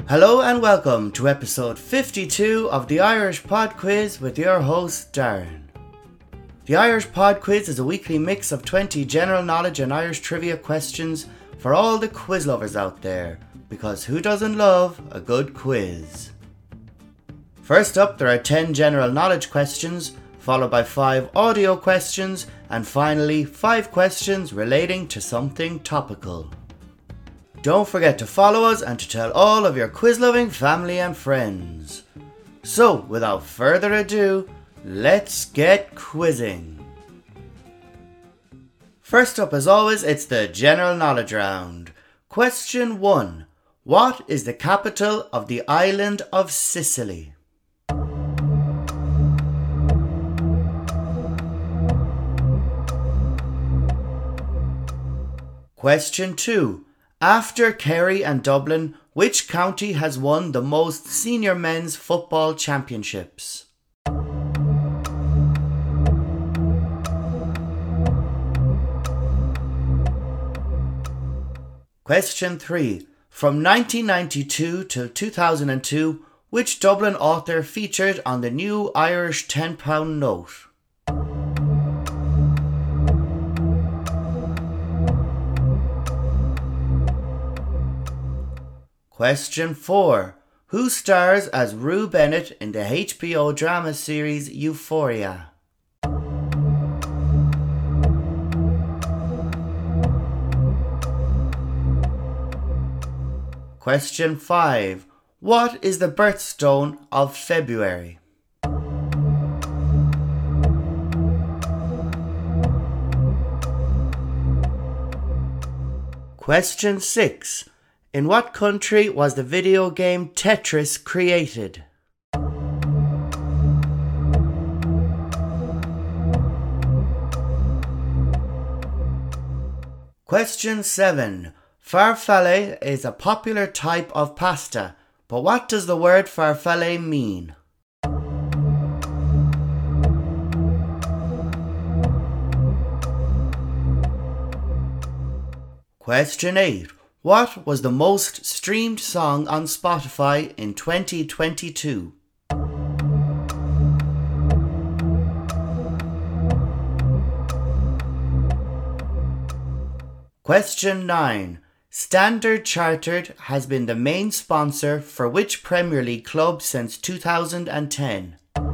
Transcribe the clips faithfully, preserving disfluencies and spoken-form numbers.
Hello and welcome to episode fifty-two of the Irish Pod Quiz with your host Darren. The Irish Pod Quiz is a weekly mix of twenty general knowledge and Irish trivia questions for all the quiz lovers out there, because who doesn't love a good quiz? First up, there are ten general knowledge questions, followed by five audio questions, and finally five questions relating to something topical. Don't forget to follow us and to tell all of your quiz-loving family and friends. So, without further ado, let's get quizzing. First up, as always, it's the general knowledge round. Question one. What is the capital of the island of Sicily? Question two. After Kerry and Dublin, which county has won the most senior men's football championships? Question three. From nineteen ninety-two till two thousand two, which Dublin author featured on the new Irish ten pound note? Question four. Who stars as Rue Bennett in the H B O drama series Euphoria? Question five. What is the birthstone of February? Question six. In what country was the video game Tetris created? Question seven. Farfalle is a popular type of pasta, but what does the word farfalle mean? Question eight. What was the most streamed song on Spotify in twenty twenty-two? Question nine. Standard Chartered has been the main sponsor for which Premier League club since two thousand ten?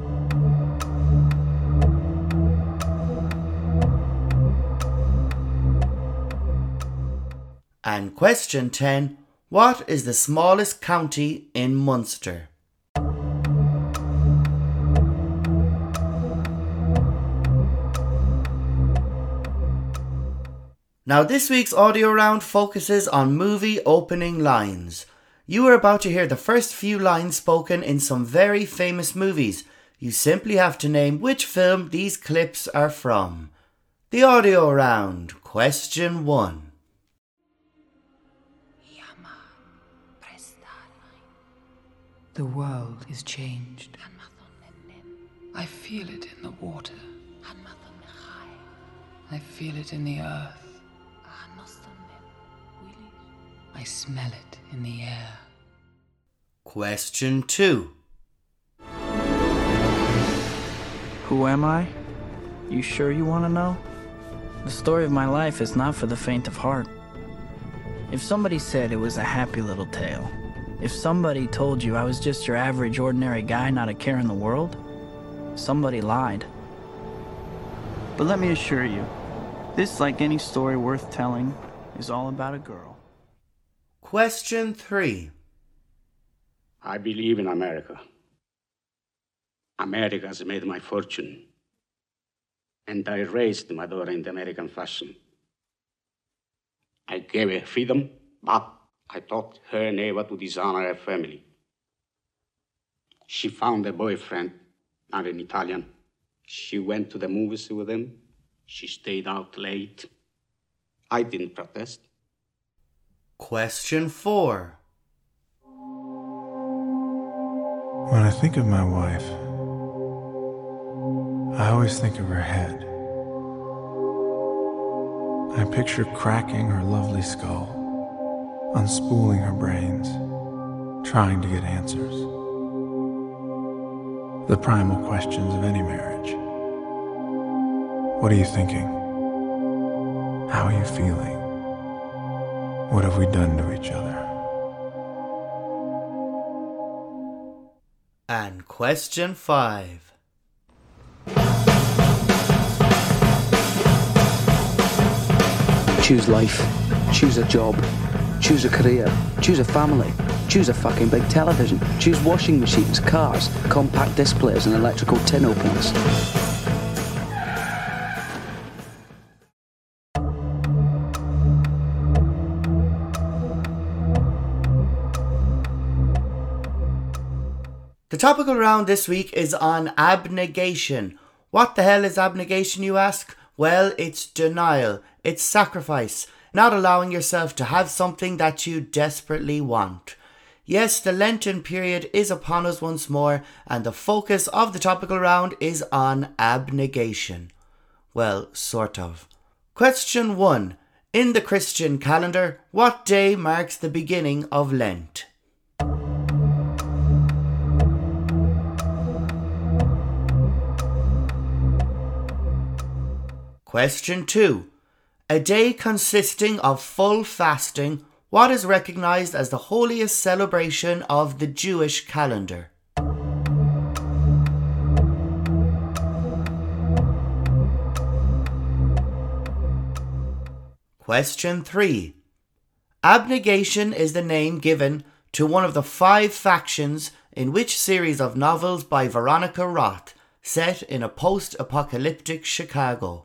And question ten. What is the smallest county in Munster? Now this week's audio round focuses on movie opening lines. You are about to hear the first few lines spoken in some very famous movies. You simply have to name which film these clips are from. The audio round. Question one. The world is changed. I feel it in the water. I feel it in the earth. I smell it in the air. Question two. Who am I? You sure you want to know? The story of my life is not for the faint of heart. If somebody said it was a happy little tale, if somebody told you I was just your average, ordinary guy, not a care in the world, somebody lied. But let me assure you, this, like any story worth telling, is all about a girl. Question three. I believe in America. America has made my fortune. And I raised my daughter in the American fashion. I gave her freedom, but I taught her never to dishonor her family. She found a boyfriend, not an Italian. She went to the movies with him. She stayed out late. I didn't protest. Question four. When I think of my wife, I always think of her head. I picture cracking her lovely skull, unspooling her brains, trying to get answers. The primal questions of any marriage. What are you thinking? How are you feeling? What have we done to each other? And question five. Choose life. Choose a job. Choose a career. Choose a family. Choose a fucking big television. Choose washing machines, cars, compact displays and electrical tin openers. The topical round this week is on abnegation. What the hell is abnegation, you ask? Well, it's denial, it's sacrifice, not allowing yourself to have something that you desperately want. Yes, the Lenten period is upon us once more, and the focus of the topical round is on abnegation. Well, sort of. Question one. In the Christian calendar, what day marks the beginning of Lent? Question two. A day consisting of full fasting, what is recognised as the holiest celebration of the Jewish calendar? Question three. Abnegation is the name given to one of the five factions in which series of novels by Veronica Roth, set in a post-apocalyptic Chicago?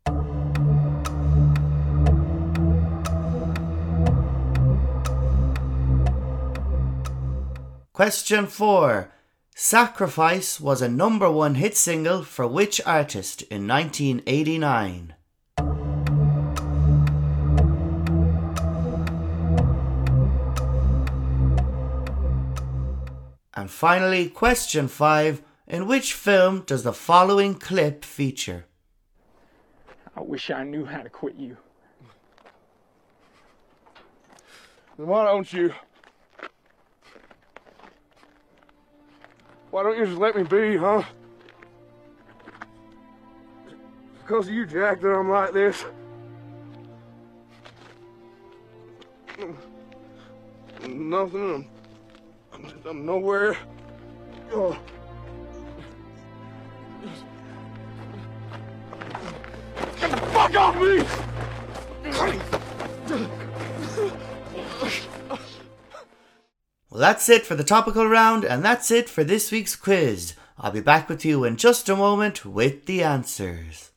Question four. Sacrifice was a number one hit single for which artist in nineteen eighty-nine? And finally, question five. In which film does the following clip feature? I wish I knew how to quit you. Then why don't you... Why don't you just let me be, huh? Because of you, Jack, that I'm like this. Nothing. I'm, I'm nowhere. Oh. Get the fuck off me! Well, that's it for the topical round, and that's it for this week's quiz. I'll be back with you in just a moment with the answers.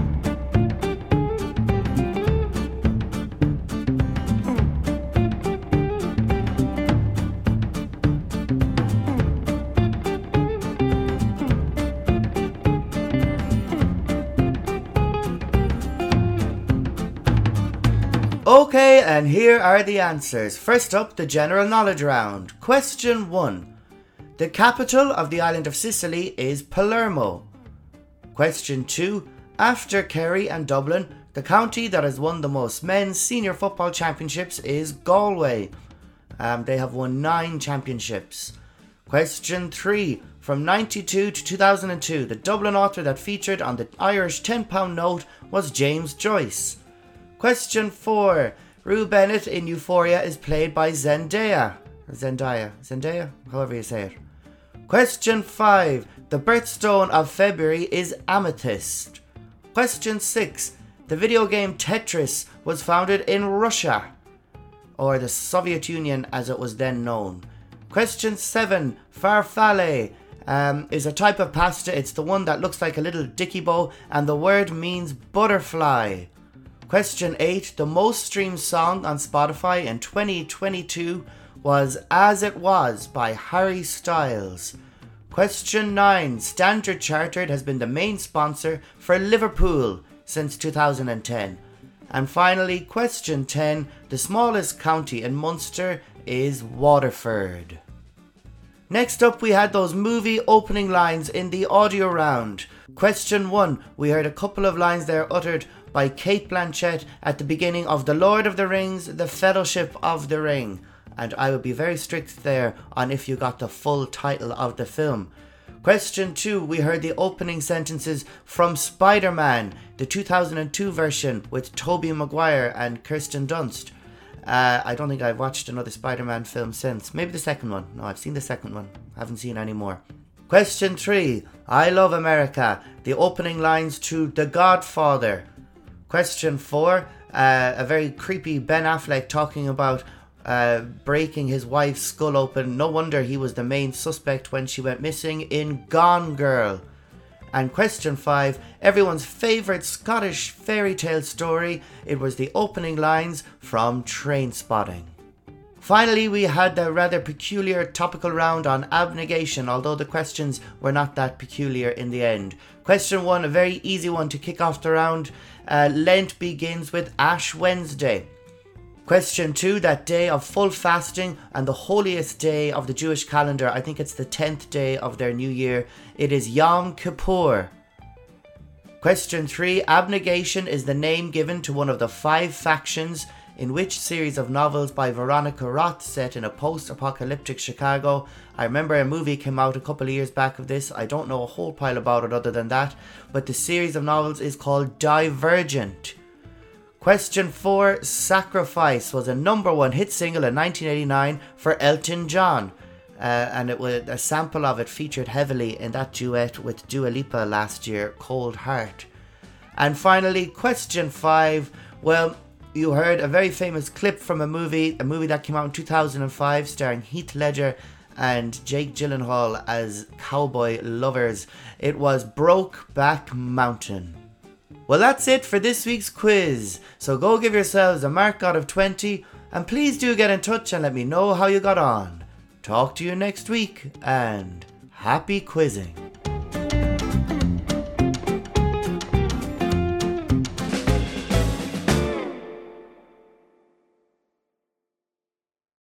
Okay, and here are the answers. First up, the general knowledge round. Question one. The capital of the island of Sicily is Palermo. Question two. After Kerry and Dublin, the county that has won the most men's senior football championships is Galway. Um, they have won nine championships. Question three. From ninety-two to two thousand two, the Dublin author that featured on the Irish ten pound note was James Joyce. Question four. Rue Bennett in Euphoria is played by Zendaya. Or Zendaya. Zendaya? However you say it. Question five. The birthstone of February is amethyst. Question six. The video game Tetris was founded in Russia, or the Soviet Union as it was then known. Question seven. Farfalle um, is a type of pasta. It's the one that looks like a little dicky bow, and the word means butterfly. Question eight. The most streamed song on Spotify in twenty twenty-two was As It Was by Harry Styles. Question nine. Standard Chartered has been the main sponsor for Liverpool since two thousand ten. And finally, question ten. The smallest county in Munster is Waterford. Next up, we had those movie opening lines in the audio round. Question one. We heard a couple of lines there uttered by Cate Blanchett at the beginning of The Lord of the Rings, The Fellowship of the Ring. and I would be very strict there on if you got the full title of the film. Question two, we heard the opening sentences from Spider-Man, the two thousand two version with Tobey Maguire and Kirsten Dunst. Uh, I don't think I've watched another Spider-Man film since. Maybe the second one. No, I've seen the second one. Haven't seen any more. Question three, I Love America, the opening lines to The Godfather. Question four, uh, a very creepy Ben Affleck talking about uh, breaking his wife's skull open. No wonder he was the main suspect when she went missing in Gone Girl. And question five, everyone's favourite Scottish fairy tale story. It was the opening lines from Trainspotting. Finally, we had the rather peculiar topical round on abnegation, although the questions were not that peculiar in the end. Question one, a very easy one to kick off the round. Uh, Lent begins with Ash Wednesday. Question two, that day of full fasting and the holiest day of the Jewish calendar. I think it's the tenth day of their new year. It is Yom Kippur. Question three, abnegation is the name given to one of the five factions in which series of novels by Veronica Roth set in a post-apocalyptic Chicago. I remember a movie came out a couple of years back of this. I don't know a whole pile about it other than that, but the series of novels is called Divergent. Question four, Sacrifice was a number one hit single in nineteen eighty-nine for Elton John, uh, and it was a sample of it featured heavily in that duet with Dua Lipa last year, Cold Heart. And finally, question five, well, you heard a very famous clip from a movie, a movie that came out in two thousand five starring Heath Ledger and Jake Gyllenhaal as cowboy lovers. It was Brokeback Mountain. Well, that's it for this week's quiz. So go give yourselves a mark out of twenty, and please do get in touch and let me know how you got on. Talk to you next week, and happy quizzing.